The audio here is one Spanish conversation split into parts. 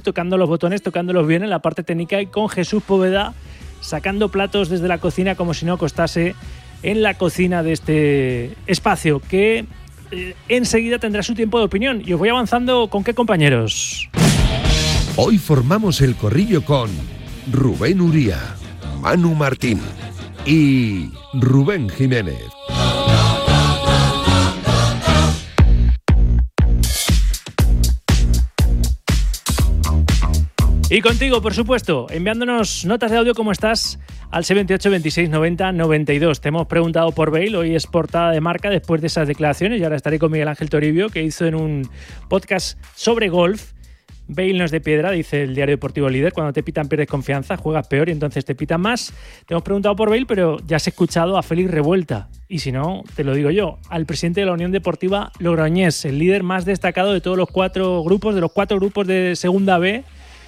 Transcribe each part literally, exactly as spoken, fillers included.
tocando los botones, tocándolos bien en la parte técnica, y con Jesús Poveda sacando platos desde la cocina como si no costase en la cocina de este espacio, que eh, enseguida tendrá su tiempo de opinión. Y os voy avanzando con qué compañeros. Hoy formamos el corrillo con Rubén Uría, Manu Martín y Rubén Jiménez. Y contigo, por supuesto, enviándonos notas de audio como estás al seis ocho, veintiséis, noventa, noventa y dos. Te hemos preguntado por Bale, hoy es portada de Marca después de esas declaraciones, y ahora estaré con Miguel Ángel Toribio, que hizo en un podcast sobre golf: Bale no es de piedra, dice el diario deportivo Líder, cuando te pitan pierdes confianza, juegas peor y entonces te pitan más. Te hemos preguntado por Bale, pero ya has escuchado a Félix Revuelta, y si no, te lo digo yo, al presidente de la Unión Deportiva Logroñés, el líder más destacado de todos los cuatro grupos, de los cuatro grupos de Segunda B,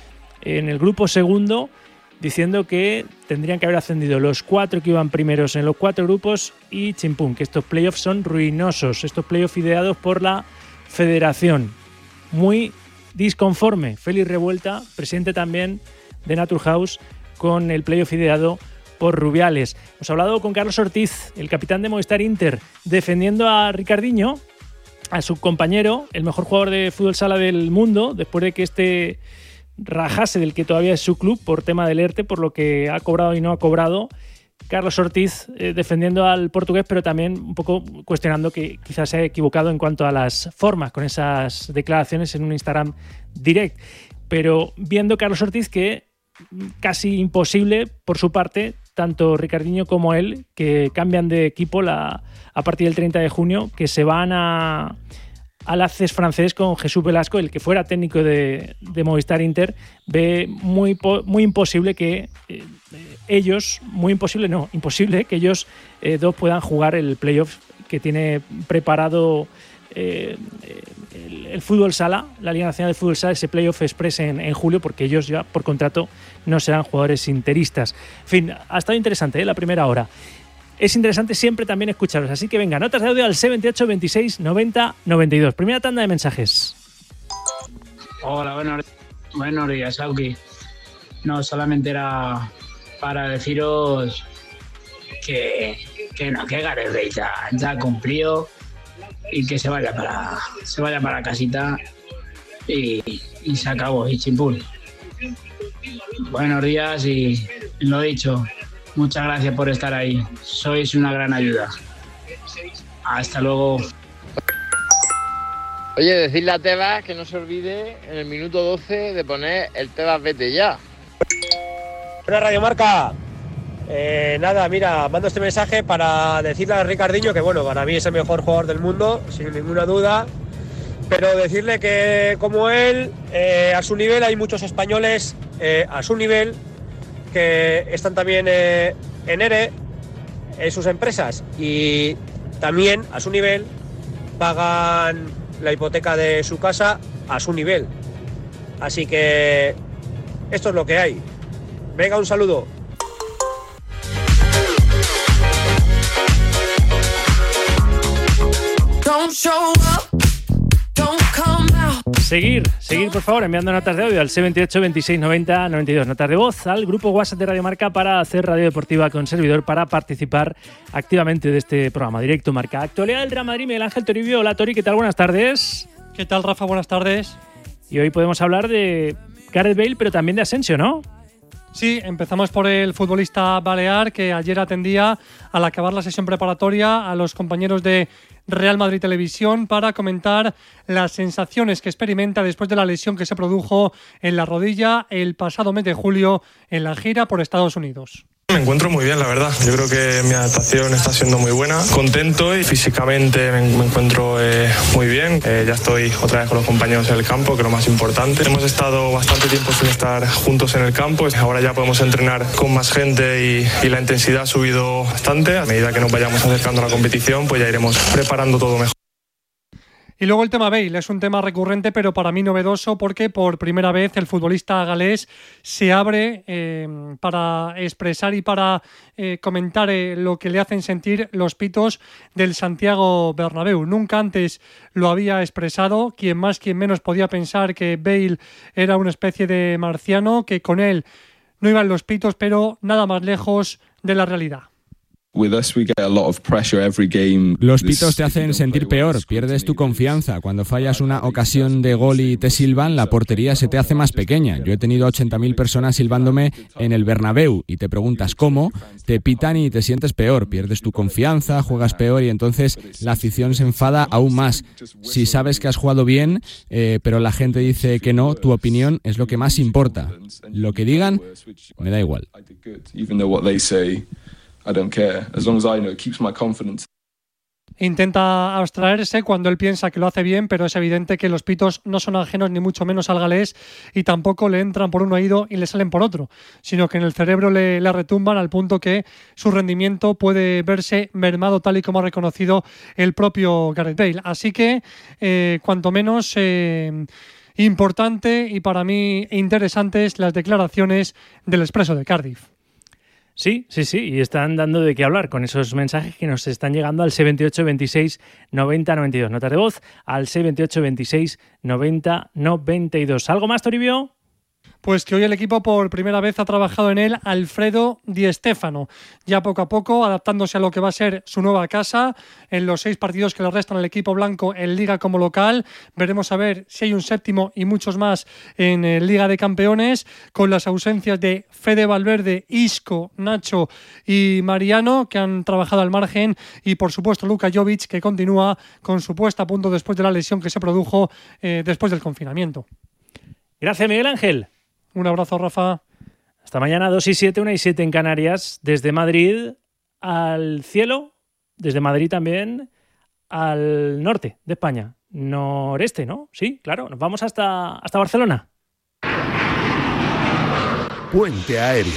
en el grupo segundo, diciendo que tendrían que haber ascendido los cuatro que iban primeros en los cuatro grupos y chimpum, que estos playoffs son ruinosos, estos playoffs ideados por la federación. Muy disconforme Félix Revuelta, presidente también de Naturhaus, con el playoff ideado por Rubiales. Hemos hablado con Carlos Ortiz, el capitán de Movistar Inter, defendiendo a Ricardinho, a su compañero, el mejor jugador de fútbol sala del mundo, después de que este rajase del que todavía es su club por tema del ERTE, por lo que ha cobrado y no ha cobrado. Carlos Ortiz eh, defendiendo al portugués, pero también un poco cuestionando que quizás se haya equivocado en cuanto a las formas con esas declaraciones en un Instagram Direct. Pero viendo Carlos Ortiz que casi imposible por su parte, tanto Ricardinho como él, que cambian de equipo la, a partir del treinta de junio, que se van a al ACES francés con Jesús Velasco, el que fuera técnico de, de Movistar Inter, ve muy, muy imposible que eh, ellos, muy imposible, no, imposible que ellos eh, dos puedan jugar el playoff que tiene preparado eh, el, el fútbol sala, la Liga Nacional de Fútbol Sala, ese playoff express en, en julio, porque ellos ya por contrato no serán jugadores interistas. En fin, ha estado interesante ¿eh? la primera hora. Es interesante siempre también escucharos. Así que venga, notas de audio al seis ocho, veintiséis, noventa, noventa y dos. Primera tanda de mensajes. Hola, buenos, buenos días, Auki. No, solamente era para deciros que, que no, que Gareth Bale ya, ya cumplió y que se vaya para, se vaya para casita y, y se acabó, y chimpún. Buenos días y lo dicho. Muchas gracias por estar ahí. Sois una gran ayuda. Hasta luego. Oye, decirle a Tebas que no se olvide en el minuto doce de poner el Tebas vete ya. Buena Radio Marca. Eh, nada, mira, mando este mensaje para decirle a Ricardinho que, bueno, para mí es el mejor jugador del mundo, sin ninguna duda. Pero decirle que, como él, eh, a su nivel hay muchos españoles eh, a su nivel que están también eh, en ERE en sus empresas y también a su nivel pagan la hipoteca de su casa a su nivel. Así que esto es lo que hay. Venga, un saludo. Don't show up. Seguir, seguir por favor enviando notas de audio al seis ocho, veintiséis, noventa, noventa y dos. Notas de voz al grupo WhatsApp de Radio Marca para hacer radio deportiva con servidor, para participar activamente de este programa Directo Marca. Actualidad del Real Madrid, Miguel Ángel Toribio. Hola Tori, ¿qué tal? Buenas tardes. ¿Qué tal, Rafa? Buenas tardes. Y hoy podemos hablar de Gareth Bale, pero también de Asensio, ¿no? Sí, empezamos por el futbolista balear que ayer atendía al acabar la sesión preparatoria a los compañeros de Real Madrid Televisión para comentar las sensaciones que experimenta después de la lesión que se produjo en la rodilla el pasado mes de julio en la gira por Estados Unidos. Me encuentro muy bien, la verdad. Yo creo que mi adaptación está siendo muy buena. Contento y físicamente me, me encuentro eh, muy bien. Eh, ya estoy otra vez con los compañeros en el campo, que es lo más importante. Hemos estado bastante tiempo sin estar juntos en el campo. Ahora ya podemos entrenar con más gente y, y la intensidad ha subido bastante. A medida que nos vayamos acercando a la competición, pues ya iremos preparando todo mejor. Y luego el tema Bale, es un tema recurrente, pero para mí novedoso, porque por primera vez el futbolista galés se abre eh, para expresar y para eh, comentar eh, lo que le hacen sentir los pitos del Santiago Bernabéu. Nunca antes lo había expresado, quien más, quien menos podía pensar que Bale era una especie de marciano, que con él no iban los pitos, pero nada más lejos de la realidad. Los pitos te hacen sentir peor, pierdes tu confianza. Cuando fallas una ocasión de gol y te silban, la portería se te hace más pequeña. Yo he tenido ochenta mil personas silbándome en el Bernabéu y te preguntas cómo, te pitan y te sientes peor, pierdes tu confianza, juegas peor y entonces la afición se enfada aún más. Si sabes que has jugado bien, eh, pero la gente dice que no, tu opinión es lo que más importa. Lo que digan, me da igual. I don't care, as long as I know it keeps my confidence. Intenta abstraerse cuando él piensa que lo hace bien, pero es evidente que los pitos no son ajenos ni mucho menos al galés y tampoco le entran por un oído y le salen por otro, sino que en el cerebro le, le retumban al punto que su rendimiento puede verse mermado, tal y como ha reconocido el propio Gareth Bale. Así que, eh, cuanto menos eh, importante y para mí interesantes las declaraciones del Expreso de Cardiff. Sí, sí, sí, y están dando de qué hablar con esos mensajes que nos están llegando al seis veintiocho veintiséis noventa noventa y dos. Notas de voz al seis veintiocho veintiséis noventa noventa y dos. ¿Algo más, Toribio? Pues que hoy el equipo por primera vez ha trabajado en él Alfredo Di Stéfano, ya poco a poco adaptándose a lo que va a ser su nueva casa en los seis partidos que le restan al equipo blanco en Liga como local. Veremos a ver si hay un séptimo y muchos más en eh, Liga de Campeones, con las ausencias de Fede Valverde, Isco, Nacho y Mariano, que han trabajado al margen, y por supuesto Luka Jovic, que continúa con su puesta a punto después de la lesión que se produjo eh, después del confinamiento. Gracias, Miguel Ángel. Un abrazo, Rafa. Hasta mañana, dos y siete, una y siete en Canarias, desde Madrid al cielo, desde Madrid también al norte de España, noreste, ¿no? Sí, claro, nos vamos hasta, hasta Barcelona. Puente Aéreo.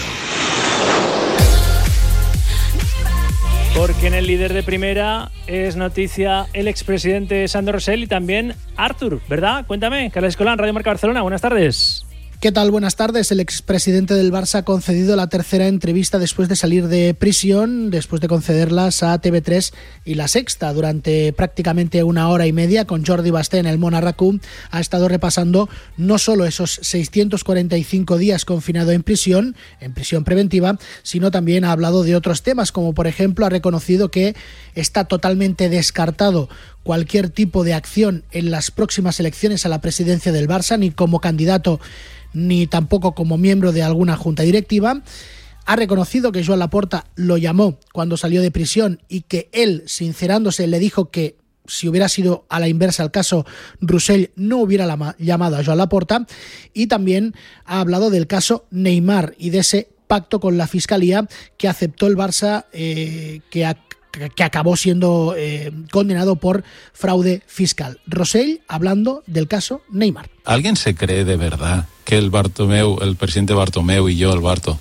Porque en el líder de primera es noticia el expresidente Sandro Rosell y también Artur, ¿verdad? Cuéntame, Carles Escolán, Radio Marca Barcelona, buenas tardes. ¿Qué tal? Buenas tardes. El expresidente del Barça ha concedido la tercera entrevista después de salir de prisión, después de concederlas a T V tres y La Sexta. Durante prácticamente una hora y media, con Jordi Basté en el Monarracú, ha estado repasando no solo esos seiscientos cuarenta y cinco días confinado en prisión, en prisión preventiva, sino también ha hablado de otros temas, como por ejemplo ha reconocido que está totalmente descartado cualquier tipo de acción en las próximas elecciones a la presidencia del Barça, ni como candidato ni tampoco como miembro de alguna junta directiva. Ha reconocido que Joan Laporta lo llamó cuando salió de prisión y que él, sincerándose, le dijo que si hubiera sido a la inversa el caso, Rosell no hubiera llamado a Joan Laporta. Y también ha hablado del caso Neymar y de ese pacto con la Fiscalía que aceptó el Barça, eh, que ha que acabó siendo eh, condenado por fraude fiscal. Rosell hablando del caso Neymar. ¿Alguien se cree de verdad que el Bartomeu, el presidente Bartomeu y yo, el Barto,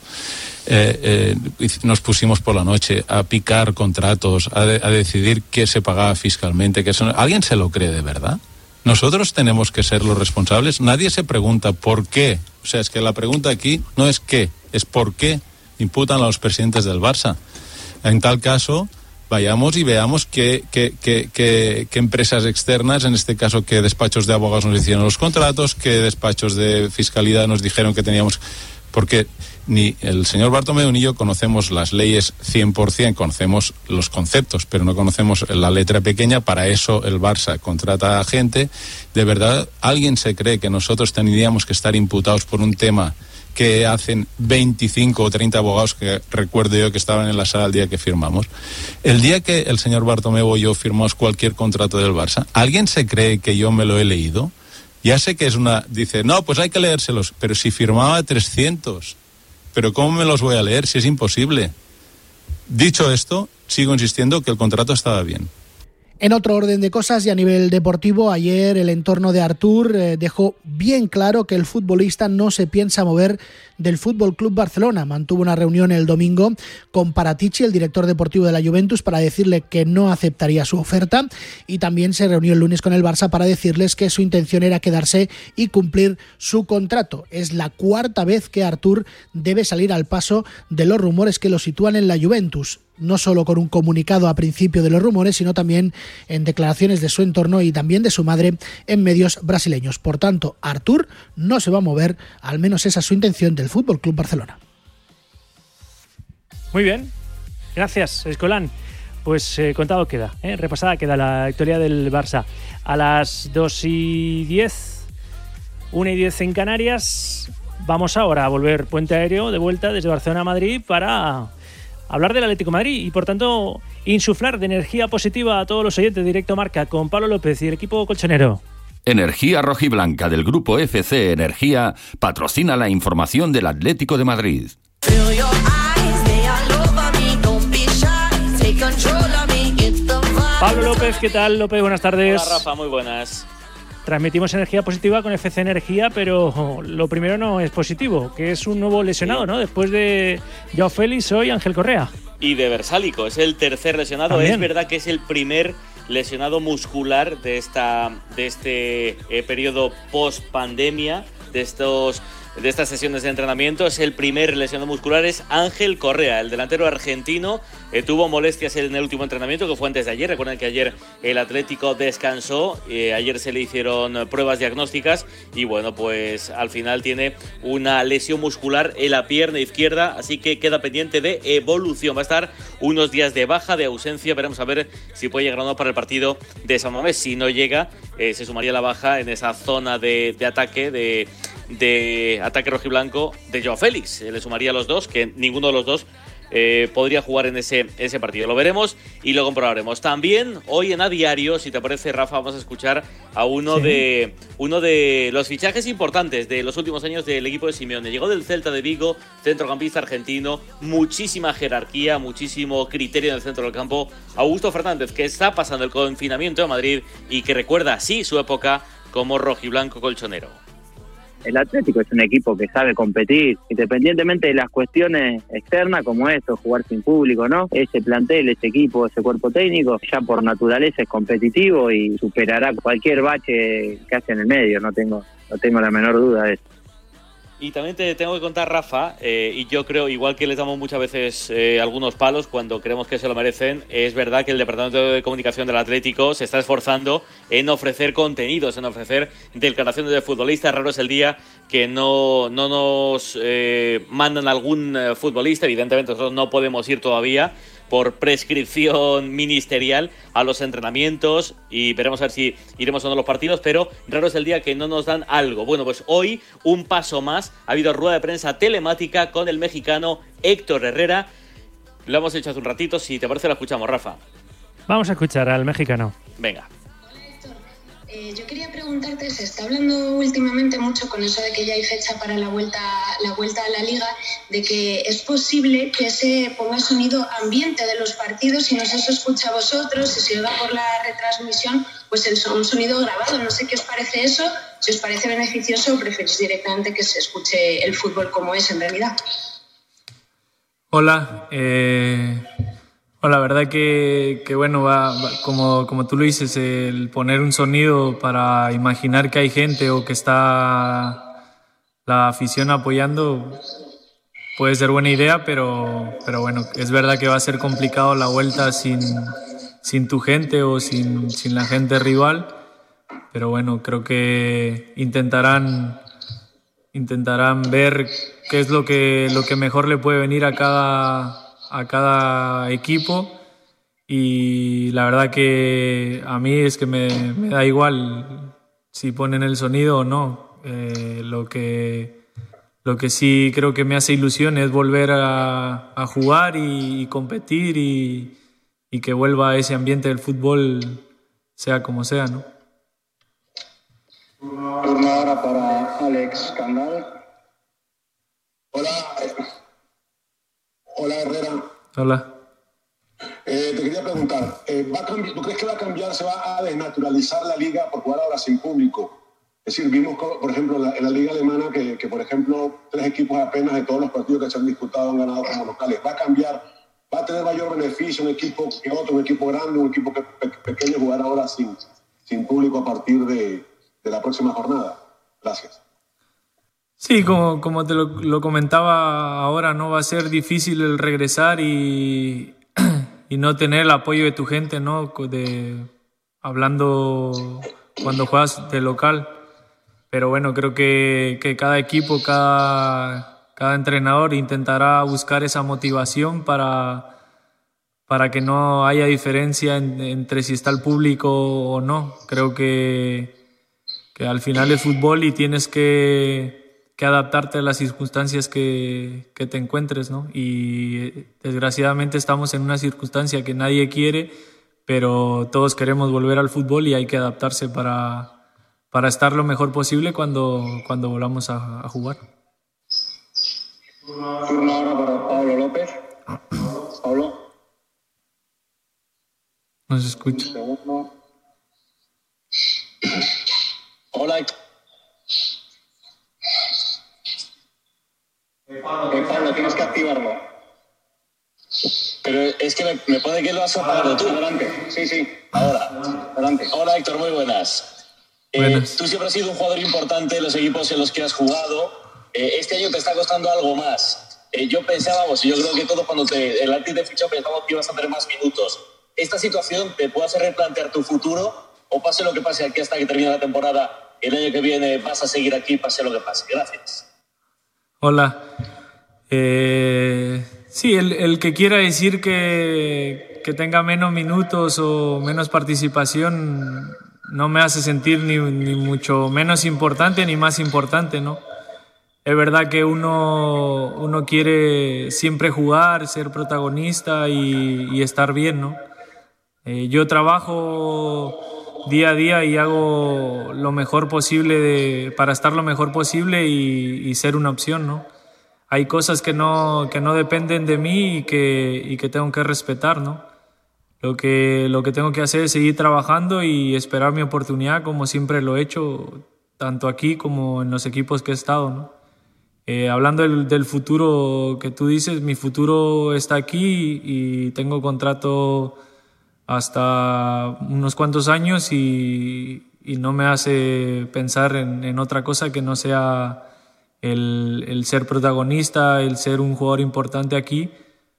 eh, eh, nos pusimos por la noche a picar contratos, a, de, a decidir qué se pagaba fiscalmente? Que son, ¿alguien se lo cree de verdad? Nosotros tenemos que ser los responsables. Nadie se pregunta por qué. O sea, es que la pregunta aquí no es qué, es por qué imputan a los presidentes del Barça. En tal caso, vayamos y veamos qué, qué, qué, qué, qué empresas externas, en este caso qué despachos de abogados nos hicieron los contratos, qué despachos de fiscalidad nos dijeron que teníamos, porque ni el señor Bartomeu ni yo conocemos las leyes cien por ciento, conocemos los conceptos, pero no conocemos la letra pequeña. Para eso el Barça contrata a gente. ¿De verdad alguien se cree que nosotros tendríamos que estar imputados por un tema que hacen veinticinco o treinta abogados que recuerdo yo que estaban en la sala el día que firmamos? El día que el señor Bartomeu o yo firmamos cualquier contrato del Barça, ¿alguien se cree que yo me lo he leído? Ya sé que es una... Dice, no, pues hay que leérselos, pero si firmaba trescientos, ¿pero cómo me los voy a leer si es imposible? Dicho esto, sigo insistiendo que el contrato estaba bien. En otro orden de cosas y a nivel deportivo, ayer el entorno de Artur eh, dejó bien claro que el futbolista no se piensa mover del F C Barcelona. Mantuvo una reunión el domingo con Paratici, el director deportivo de la Juventus, para decirle que no aceptaría su oferta, y también se reunió el lunes con el Barça para decirles que su intención era quedarse y cumplir su contrato. Es la cuarta vez que Artur debe salir al paso de los rumores que lo sitúan en la Juventus, no solo con un comunicado a principio de los rumores, sino también en declaraciones de su entorno y también de su madre en medios brasileños. Por tanto, Artur no se va a mover, al menos esa es su intención del F C Barcelona. Muy bien, gracias, Escolán. Pues eh, contado queda, ¿eh? repasada queda la victoria del Barça. A las dos y diez, una y diez en Canarias, vamos ahora a volver puente aéreo de vuelta desde Barcelona a Madrid para hablar del Atlético de Madrid y, por tanto, insuflar de energía positiva a todos los oyentes de Directo Marca con Pablo López y el equipo colchonero. Energía Rojiblanca del Grupo F C Energía patrocina la información del Atlético de Madrid. Pablo López, ¿qué tal? López, buenas tardes. Hola, Rafa, muy buenas. Transmitimos energía positiva con F C Energía, pero lo primero no es positivo, que es un nuevo lesionado, sí. ¿no? Después de Joao Félix, hoy Ángel Correa. Y de Versálico, es el tercer lesionado. También. Es verdad que es el primer lesionado muscular de esta de este eh, periodo post pandemia, de estos de estas sesiones de entrenamiento. Es el primer lesionado muscular, es Ángel Correa, el delantero argentino. Eh, tuvo molestias en el último entrenamiento, que fue antes de ayer. Recuerden que ayer el Atlético descansó, eh, ayer se le hicieron pruebas diagnósticas y bueno, pues al final tiene una lesión muscular en la pierna izquierda, así que queda pendiente de evolución. Va a estar unos días de baja, de ausencia. Veremos a ver si puede llegar o no para el partido de San Mamés. Si no llega, eh, se sumaría la baja en esa zona de, de ataque, de de ataque rojiblanco de Joao Félix. Le sumaría a los dos, que ninguno de los dos eh, podría jugar en ese, ese partido. Lo veremos y lo comprobaremos. También hoy en A Diario, si te parece, Rafa, vamos a escuchar a uno, sí. de, uno de los fichajes importantes de los últimos años del equipo de Simeone. Llegó del Celta de Vigo, centrocampista argentino, muchísima jerarquía, muchísimo criterio en el centro del campo. Augusto Fernández, que está pasando el confinamiento de Madrid y que recuerda así su época como rojiblanco colchonero. El Atlético es un equipo que sabe competir, independientemente de las cuestiones externas como esto, jugar sin público, ¿no? Ese plantel, ese equipo, ese cuerpo técnico, ya por naturaleza es competitivo y superará cualquier bache que hace en el medio, no tengo, no tengo la menor duda de eso. Y también te tengo que contar, Rafa, eh, y yo creo, igual que les damos muchas veces eh, algunos palos cuando creemos que se lo merecen, es verdad que el Departamento de Comunicación del Atlético se está esforzando en ofrecer contenidos, en ofrecer declaraciones de futbolistas. Raro es el día que no, no nos eh, mandan algún eh, futbolista. Evidentemente nosotros no podemos ir todavía por prescripción ministerial a los entrenamientos y veremos a ver si iremos o no a los partidos, pero raro es el día que no nos dan algo. Bueno, pues hoy un paso más, ha habido rueda de prensa telemática con el mexicano Héctor Herrera. Lo hemos hecho hace un ratito, si te parece lo escuchamos, Rafa. Vamos a escuchar al mexicano. Venga. Eh, yo quería preguntarte, se está hablando últimamente mucho con eso de que ya hay fecha para la vuelta, la vuelta a la Liga, de que es posible que se ponga el sonido ambiente de los partidos y no sé si se escucha a vosotros, si se oiga por la retransmisión, pues el son, un sonido grabado. No sé qué os parece eso, si os parece beneficioso o preferís directamente que se escuche el fútbol como es en realidad. Hola, eh... Bueno, la verdad que, que bueno, va, va, como, como tú lo dices, el poner un sonido para imaginar que hay gente o que está la afición apoyando puede ser buena idea, pero, pero bueno, es verdad que va a ser complicado la vuelta sin, sin tu gente o sin, sin la gente rival, pero bueno, creo que intentarán, intentarán ver qué es lo que, lo que mejor le puede venir a cada... a cada equipo y la verdad que a mí es que me, me da igual si ponen el sonido o no. Eh, lo que lo que sí creo que me hace ilusión es volver a, a jugar y, y competir y, y que vuelva ese ambiente del fútbol, sea como sea, ¿no? Turno ahora para Alex Candal. Hola. Hola, Herrera. Hola. Eh, te quería preguntar, eh, ¿va a cambiar, ¿tú crees que va a cambiar, se va a desnaturalizar la liga por jugar ahora sin público? Es decir, vimos, por ejemplo, en la, en la liga alemana que, que, por ejemplo, tres equipos apenas de todos los partidos que se han disputado han ganado como locales. ¿Va a cambiar? ¿Va a tener mayor beneficio un equipo que otro, un equipo grande, un equipo pe pe pequeño jugar ahora sin, sin público a partir de, de la próxima jornada? Gracias. Sí, como, como te lo, lo comentaba ahora, no va a ser difícil el regresar y, y no tener el apoyo de tu gente, ¿no? De, hablando cuando juegas de local. Pero bueno, creo que, que cada equipo, cada, cada entrenador intentará buscar esa motivación para, para que no haya diferencia en, entre si está el público o no. Creo que, que al final es fútbol y tienes que, que adaptarte a las circunstancias que, que te encuentres, ¿no? Y desgraciadamente estamos en una circunstancia que nadie quiere, pero todos queremos volver al fútbol y hay que adaptarse para... para estar lo mejor posible cuando, cuando volvamos a, a jugar. Turno ahora para Pablo López. Pablo. No se escucha. Un segundo. Hola. Eh, Pablo, tienes que activarlo. Pero es que me, me pone que lo has apagado tú. Adelante. Sí, sí. Ahora. Adelante. Hola, Héctor, muy buenas. Eh, tú siempre has sido un jugador importante en los equipos en los que has jugado. Eh, este año te está costando algo más. Eh, yo pensábamos, y yo creo que todos cuando te, el Athletic te fichó pensábamos que ibas a tener más minutos. ¿Esta situación te puede hacer replantear tu futuro? O pase lo que pase aquí hasta que termine la temporada, el año que viene vas a seguir aquí, pase lo que pase. Gracias. Hola. Eh, sí, el, el que quiera decir que, que tenga menos minutos o menos participación... no me hace sentir ni, ni mucho menos importante ni más importante, ¿no? Es verdad que uno, uno quiere siempre jugar, ser protagonista y, y estar bien, ¿no? Eh, yo trabajo día a día y hago lo mejor posible de, para estar lo mejor posible y, y ser una opción, ¿no? Hay cosas que no, que no dependen de mí y que, y que tengo que respetar, ¿no? Lo que, lo que tengo que hacer es seguir trabajando y esperar mi oportunidad, como siempre lo he hecho, tanto aquí como en los equipos que he estado, ¿no? Eh, hablando del, del futuro que tú dices, mi futuro está aquí y tengo contrato hasta unos cuantos años y, y no me hace pensar en, en otra cosa que no sea el, el ser protagonista, el ser un jugador importante aquí,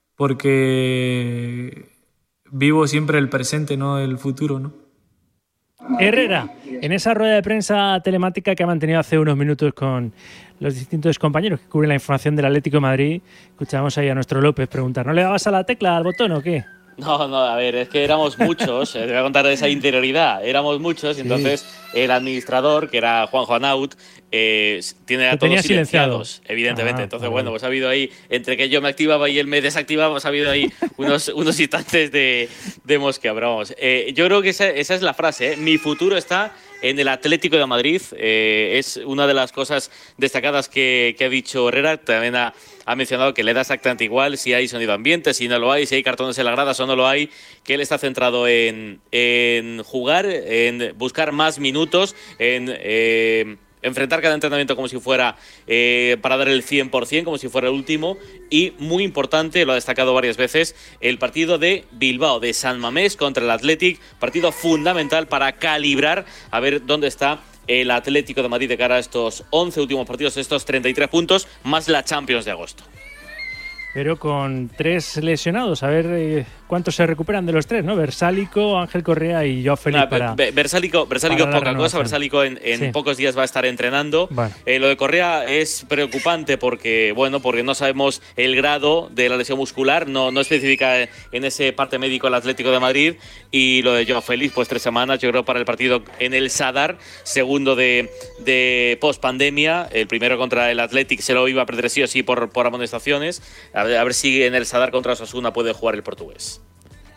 porque... vivo siempre el presente, no el futuro, ¿no? Herrera, en esa rueda de prensa telemática que ha mantenido hace unos minutos con los distintos compañeros que cubren la información del Atlético de Madrid, escuchábamos ahí a nuestro López preguntar, ¿no le dabas a la tecla, al botón o qué? No, no, a ver, es que éramos muchos, eh, te voy a contar de esa interioridad, éramos muchos, y entonces sí. El administrador, que era Juanjo Anaut, eh, tiene a todos silenciados, silenciado. evidentemente. Ah, entonces, bueno, pues ha habido ahí, entre que yo me activaba y él me desactivaba, pues ha habido ahí unos, unos instantes de, de mosquea, pero vamos. Eh, yo creo que esa, esa es la frase, ¿eh? Mi futuro está en el Atlético de Madrid, eh, es una de las cosas destacadas que, que ha dicho Herrera. También ha, ha mencionado que le da exactamente igual si hay sonido ambiente, si no lo hay, si hay cartones en las gradas o no lo hay, que él está centrado en, en jugar, en buscar más minutos, en... Eh, enfrentar cada entrenamiento como si fuera eh, para dar el cien por ciento, como si fuera el último, y muy importante, lo ha destacado varias veces, el partido de Bilbao, de San Mamés contra el Athletic, partido fundamental para calibrar a ver dónde está el Atlético de Madrid de cara a estos once últimos partidos, estos treinta y tres puntos, más la Champions de agosto. Pero con tres lesionados, a ver eh, cuántos se recuperan de los tres, ¿no? Versálico, Ángel Correa y Joao Félix. Nah, para, Versálico, Versálico es poca cosa, Versálico en, en sí. pocos días va a estar entrenando. Vale. Eh, lo de Correa es preocupante porque, bueno, porque no sabemos el grado de la lesión muscular, no, no especifica en ese parte médico el Atlético de Madrid. Y lo de Joao Félix, pues tres semanas, yo creo, para el partido en el Sadar, segundo de, de post-pandemia. El primero contra el Athletic se lo iba a perder sí o sí por, por amonestaciones. A ver, a ver si en el Sadar contra Osasuna puede jugar el portugués.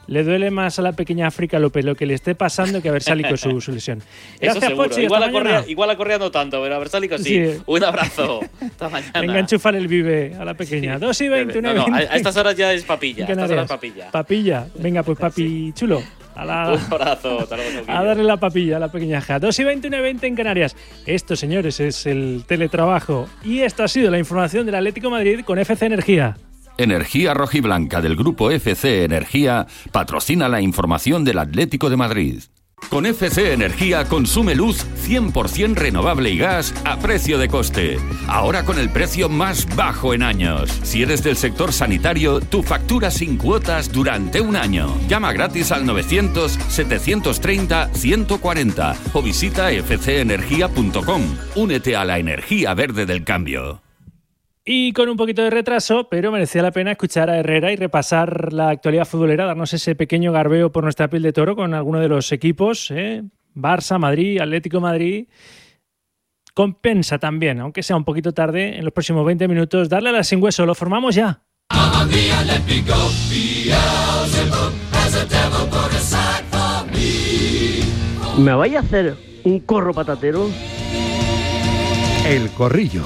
le duele más a la pequeña África López lo que le esté pasando que a Versálico su, su lesión. Eso Gracias, seguro. Pochi, igual, a hasta Correa, mañana. igual a Correa no tanto, pero a Versálico sí. Sí. Un abrazo. Hasta mañana. Venga, enchúfale el vive a la pequeña. Sí. dos y veinte, una y No, no, a, veinte. a estas horas ya es papilla. A estas Canarias. horas papilla. Papilla. Venga, pues papi chulo. A, la, Un abrazo. Hasta luego, Sauquillo. a darle la papilla a la pequeña Ja. dos y veinte, una y veinte en Canarias. Esto, señores, es el teletrabajo. Y esto ha sido la información del Atlético de Madrid con F C Energía. Energía Rojiblanca del Grupo F C Energía patrocina la información del Atlético de Madrid. Con F C Energía consume luz cien por ciento renovable y gas a precio de coste. Ahora con el precio más bajo en años. Si eres del sector sanitario, tu factura sin cuotas durante un año. Llama gratis al novecientos, setecientos treinta, ciento cuarenta o visita f c energía punto com. Únete a la energía verde del cambio. Y con un poquito de retraso, pero merecía la pena escuchar a Herrera y repasar la actualidad futbolera, darnos ese pequeño garbeo por nuestra piel de toro con alguno de los equipos, ¿eh? Barça, Madrid, Atlético de Madrid. Compensa también, aunque sea un poquito tarde, en los próximos veinte minutos, darle a la sin hueso. Lo formamos ya. ¿Me vais a hacer un corro patatero? El Corrillo.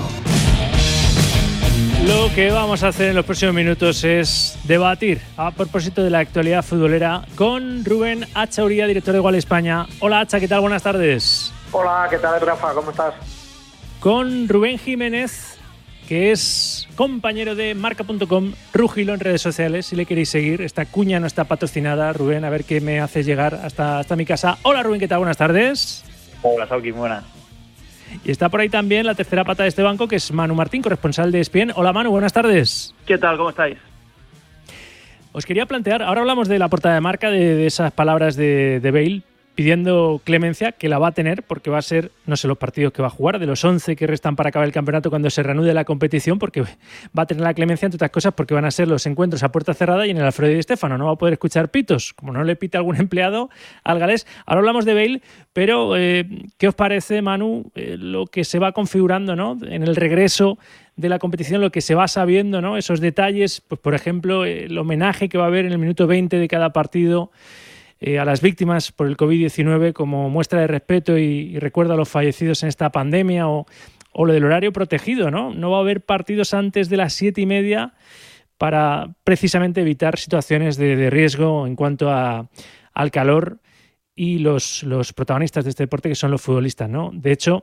Lo que vamos a hacer en los próximos minutos es debatir a propósito de la actualidad futbolera con Rubén Hacha Uría, director de Gol España. Hola Hacha, ¿qué tal? Buenas tardes. Hola, ¿qué tal, Rafa? ¿Cómo estás? Con Rubén Jiménez, que es compañero de marca punto com, Rúgilo en redes sociales, si le queréis seguir. Esta cuña no está patrocinada, Rubén, a ver qué me hace llegar hasta, hasta mi casa. Hola Rubén, ¿qué tal? Buenas tardes. Hola, Sauki, muy buenas. Y está por ahí también la tercera pata de este banco, que es Manu Martín, corresponsal de E S P N. Hola Manu, buenas tardes. ¿Qué tal? ¿Cómo estáis? Os quería plantear, ahora hablamos de la portada de marca, de, de esas palabras de, de Bale, pidiendo clemencia, que la va a tener, porque va a ser, no sé los partidos que va a jugar, de los once que restan para acabar el campeonato cuando se reanude la competición, porque va a tener la clemencia, entre otras cosas, porque van a ser los encuentros a puerta cerrada y en el Alfredo Di Stéfano. No va a poder escuchar pitos, como no le pite algún empleado al galés. Ahora hablamos de Bale, pero eh, ¿qué os parece, Manu, eh, lo que se va configurando, ¿no?, en el regreso de la competición, lo que se va sabiendo, ¿no?, esos detalles, pues por ejemplo, el homenaje que va a haber en el minuto veinte de cada partido Eh, a las víctimas por el covid diecinueve como muestra de respeto y, y recuerdo a los fallecidos en esta pandemia, o, o lo del horario protegido, ¿no? No va a haber partidos antes de las siete y media para precisamente evitar situaciones de, de riesgo en cuanto a, al calor y los, los protagonistas de este deporte, que son los futbolistas, ¿no? De hecho,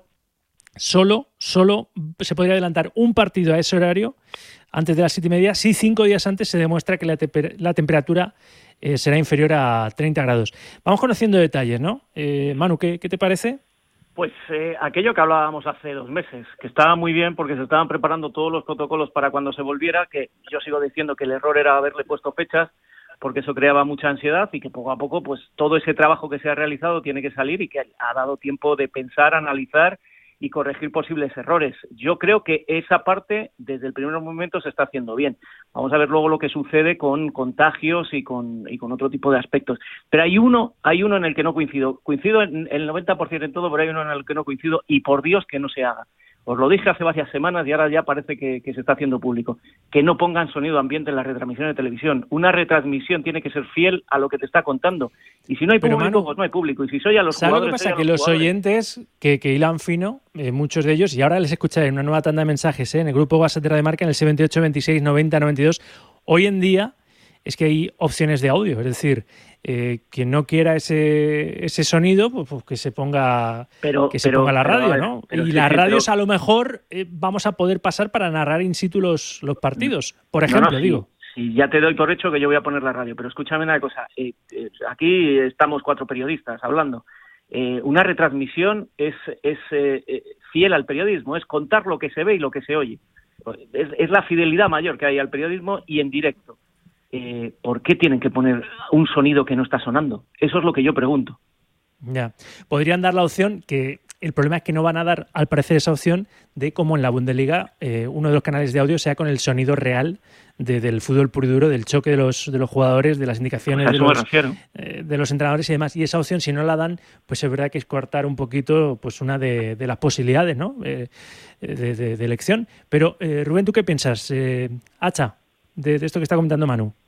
solo, solo se podría adelantar un partido a ese horario antes de las siete y media si cinco días antes se demuestra que la, te- la temperatura Eh, será inferior a treinta grados. Vamos conociendo detalles, ¿no? Eh, Manu, ¿qué, qué te parece? Pues eh, aquello que hablábamos hace dos meses, que estaba muy bien porque se estaban preparando todos los protocolos para cuando se volviera, que yo sigo diciendo que el error era haberle puesto fechas, porque eso creaba mucha ansiedad y que poco a poco pues todo ese trabajo que se ha realizado tiene que salir y que ha dado tiempo de pensar, analizar y corregir posibles errores. Yo creo que esa parte desde el primer momento se está haciendo bien. Vamos a ver luego lo que sucede con contagios y con y con otro tipo de aspectos. Pero hay uno, hay uno en el que no coincido. Coincido en el noventa por ciento en todo, pero hay uno en el que no coincido y por Dios que no se haga. Os lo dije hace varias semanas y ahora ya parece que, que se está haciendo público. Que no pongan sonido ambiente en la retransmisión de televisión. Una retransmisión tiene que ser fiel a lo que te está contando. Y si no hay Pero, público, Manu, pues no hay público. Y si soy a los ¿sabes lo que jugadores... pasa? soy a Que los jugadores. oyentes que, que hilan fino, eh, muchos de ellos, y ahora les escucharé en una nueva tanda de mensajes, ¿eh?, en el grupo WhatsApp de Radio Marca, en el seis ocho, veintiséis, noventa, noventa y dos. Hoy en día es que hay opciones de audio, es decir, eh, quien no quiera ese ese sonido, pues, pues que se ponga Pero- que se pero- ponga la pero, radio, a ver, ¿no? pero Y sí, las sí, radios pero- a lo mejor eh, vamos a poder pasar para narrar in situ los, los partidos, por No, no, ejemplo, sí, digo. sí, ya te doy por hecho que yo voy a poner la radio, pero escúchame una cosa. Eh, eh, aquí estamos cuatro periodistas hablando. Eh, una retransmisión es, es eh, eh, fiel al periodismo, es contar lo que se ve y lo que se oye. Es, es la fidelidad mayor que hay al periodismo y en directo. Eh, ¿Por qué tienen que poner un sonido que no está sonando? Eso es lo que yo pregunto. Ya. Podrían dar la opción, que el problema es que no van a dar, al parecer, esa opción de como en la Bundesliga eh, uno de los canales de audio sea con el sonido real de, del fútbol puro y duro, del choque de los, de los jugadores, de las indicaciones Pues a de, eso me los, refiero. eh, de los entrenadores y demás. Y esa opción, si no la dan, pues es verdad que es cortar un poquito pues una de, de las posibilidades, ¿no?, eh, de, de, de elección. Pero, eh, Rubén, ¿tú qué piensas? Eh, Hacha, de, de esto que está comentando Manu.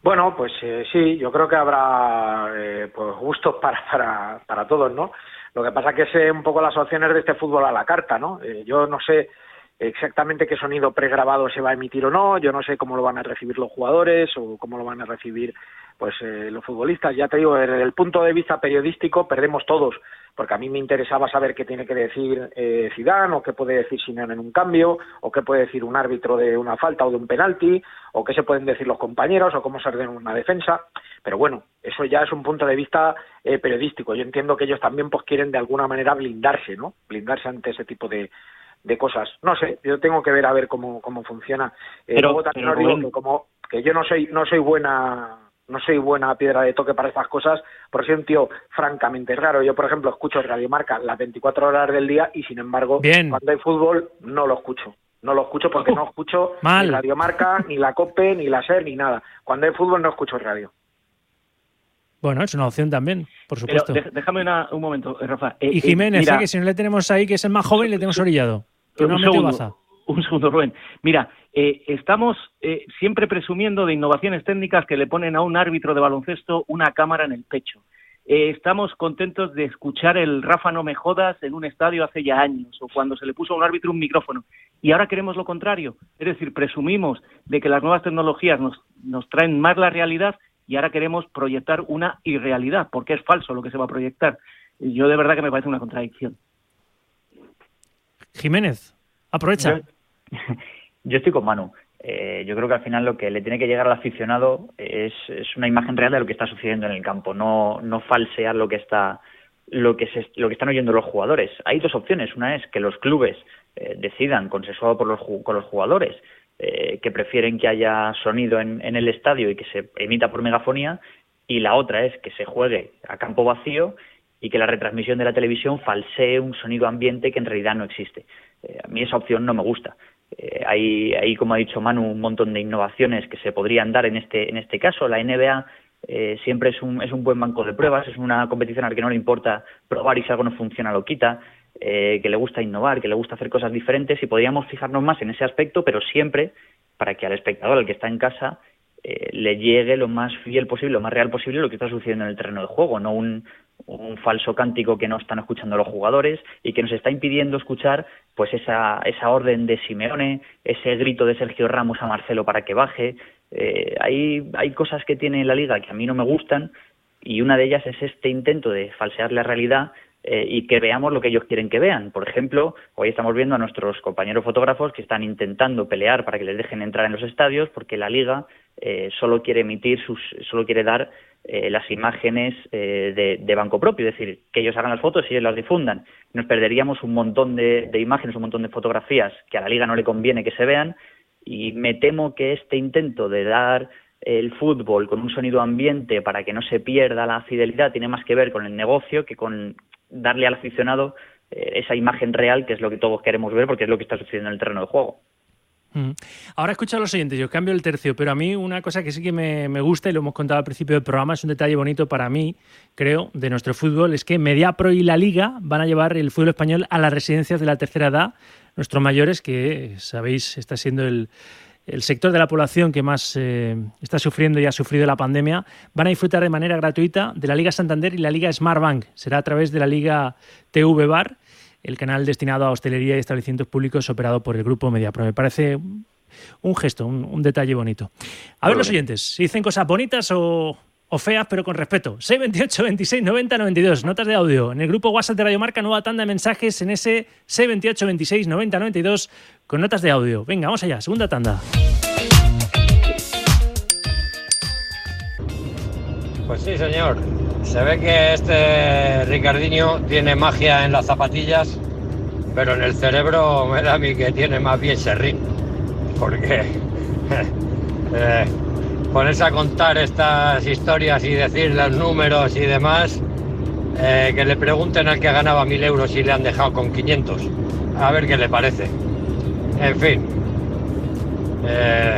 Bueno, pues eh, sí, yo creo que habrá eh, pues gustos para, para, para todos, ¿no? Lo que pasa es que sé un poco las opciones de este fútbol a la carta, ¿no? Eh, yo no sé exactamente qué sonido pregrabado se va a emitir o no, yo no sé cómo lo van a recibir los jugadores o cómo lo van a recibir pues eh, los futbolistas. Ya te digo, desde el punto de vista periodístico perdemos todos, porque a mí me interesaba saber qué tiene que decir eh, Zidane, o qué puede decir Simeone en un cambio, o qué puede decir un árbitro de una falta o de un penalti, o qué se pueden decir los compañeros, o cómo se ordena una defensa. Pero bueno, eso ya es un punto de vista eh, periodístico. Yo entiendo que ellos también pues quieren de alguna manera blindarse, ¿no? Blindarse ante ese tipo de de cosas. No sé, yo tengo que ver a ver cómo cómo funciona. Eh, pero, luego también pero, os digo Rubén, que como que yo no soy no soy buena no soy buena piedra de toque para estas cosas, porque soy un tío francamente raro. Yo, por ejemplo, escucho Radio Marca las veinticuatro horas del día y, sin embargo, Bien. cuando hay fútbol no lo escucho. No lo escucho porque no escucho Mal. ni Radio Marca, ni la COPE, ni la SER, ni nada. Cuando hay fútbol no escucho radio. Bueno, es una opción también, por supuesto. Pero déjame una, un momento, Rafa. Eh, y Jiménez, eh, mira, ¿eh? Que si no le tenemos ahí, que es el más joven, le tenemos orillado. Que no ha un, metido segundo, baza. un segundo, Rubén. Mira, eh, estamos eh, siempre presumiendo de innovaciones técnicas que le ponen a un árbitro de baloncesto una cámara en el pecho. Eh, estamos contentos de escuchar el Rafa no me jodas en un estadio hace ya años, o cuando se le puso a un árbitro un micrófono. Y ahora queremos lo contrario. Es decir, presumimos de que las nuevas tecnologías nos, nos traen más la realidad, y ahora queremos proyectar una irrealidad, porque es falso lo que se va a proyectar. Yo de verdad que me parece una contradicción. Jiménez, aprovecha. Yo, yo estoy con Manu. Eh, yo creo que al final lo que le tiene que llegar al aficionado es, es una imagen real de lo que está sucediendo en el campo, no, no falsear lo que está lo que se, lo que están oyendo los jugadores. Hay dos opciones. Una es que los clubes eh, decidan, consensuado por los, con los jugadores, Eh, que prefieren que haya sonido en, en el estadio y que se emita por megafonía, y la otra es que se juegue a campo vacío y que la retransmisión de la televisión falsee un sonido ambiente que en realidad no existe. Eh, a mí esa opción no me gusta. Eh, hay, hay, como ha dicho Manu, un montón de innovaciones que se podrían dar en este, en este caso. La N B A eh, siempre es un, es un buen banco de pruebas, es una competición a la que no le importa probar y si algo no funciona lo quita. Eh, que le gusta innovar, que le gusta hacer cosas diferentes, y podríamos fijarnos más en ese aspecto, pero siempre para que al espectador, al que está en casa, eh, le llegue lo más fiel posible, lo más real posible lo que está sucediendo en el terreno de juego, no un, un falso cántico que no están escuchando los jugadores y que nos está impidiendo escuchar pues esa, esa orden de Simeone, ese grito de Sergio Ramos a Marcelo para que baje. Eh, hay, hay cosas que tiene la Liga que a mí no me gustan, y una de ellas es este intento de falsear la realidad Eh, y que veamos lo que ellos quieren que vean. Por ejemplo, hoy estamos viendo a nuestros compañeros fotógrafos que están intentando pelear para que les dejen entrar en los estadios, porque la Liga eh, solo quiere emitir, sus, solo quiere dar eh, las imágenes eh, de, de banco propio, es decir, que ellos hagan las fotos y ellos las difundan. Nos perderíamos un montón de, de imágenes, un montón de fotografías que a la Liga no le conviene que se vean, y me temo que este intento de dar el fútbol con un sonido ambiente para que no se pierda la fidelidad tiene más que ver con el negocio que con darle al aficionado eh, esa imagen real, que es lo que todos queremos ver, porque es lo que está sucediendo en el terreno de juego. Mm. Ahora escucha a los oyentes, yo cambio el tercio, pero a mí una cosa que sí que me, me gusta, y lo hemos contado al principio del programa, es un detalle bonito para mí, creo, de nuestro fútbol, es que Mediapro y la Liga van a llevar el fútbol español a las residencias de la tercera edad, nuestros mayores, que sabéis está siendo el el sector de la población que más eh, está sufriendo y ha sufrido la pandemia, van a disfrutar de manera gratuita de la Liga Santander y la Liga Smartbank. Será a través de la Liga T V Bar, el canal destinado a hostelería y establecimientos públicos operado por el grupo Mediapro. Me parece un gesto, un, un detalle bonito. A ver los oyentes, si dicen cosas bonitas o, o feas, pero con respeto. seis veintiocho, veintiséis, noventa, noventa y dos, notas de audio. En el grupo WhatsApp de Radio Marca, nueva tanda de mensajes en ese seis veintiocho, veintiséis, noventa, noventa y dos con notas de audio. Venga, vamos allá, segunda tanda. Pues sí, señor. Se ve que este Ricardinho tiene magia en las zapatillas, pero en el cerebro me da a mí que tiene más bien serrín. Porque eh, ponerse a contar estas historias y decir los números y demás, eh, que le pregunten al que ganaba mil euros y le han dejado con quinientos. A ver qué le parece. En fin. Eh,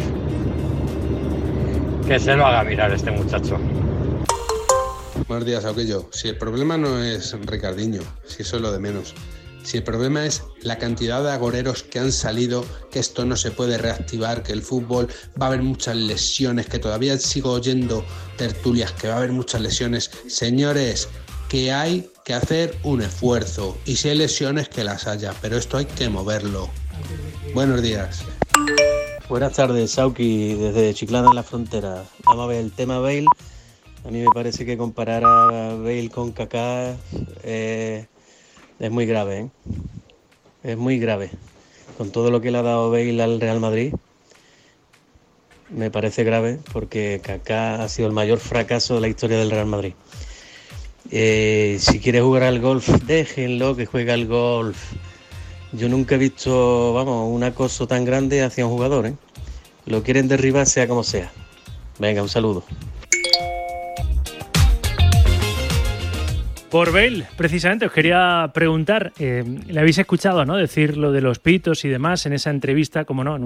que se lo haga mirar este muchacho. Buenos días, Auquillo. Si el problema no es Ricardinho, si eso es lo de menos. Si el problema es la cantidad de agoreros que han salido, que esto no se puede reactivar, que el fútbol va a haber muchas lesiones, que todavía sigo oyendo tertulias, que va a haber muchas lesiones. Señores, que hay que hacer un esfuerzo y si hay lesiones que las haya, pero esto hay que moverlo. Buenos días. Buenas tardes, Sauki, desde Chiclana en la Frontera. Vamos a ver el tema Bale. A mí me parece que comparar a Bale con Kaká eh, es muy grave, ¿eh? Es muy grave. Con todo lo que le ha dado Bale al Real Madrid, me parece grave porque Kaká ha sido el mayor fracaso de la historia del Real Madrid. Eh, si quiere jugar al golf, déjenlo que juegue al golf. Yo nunca he visto, vamos, un acoso tan grande hacia un jugador, ¿eh? Lo quieren derribar sea como sea. Venga, un saludo. Por Bale, precisamente, os quería preguntar, eh, le habéis escuchado, ¿no?, decir lo de los pitos y demás en esa entrevista, como no,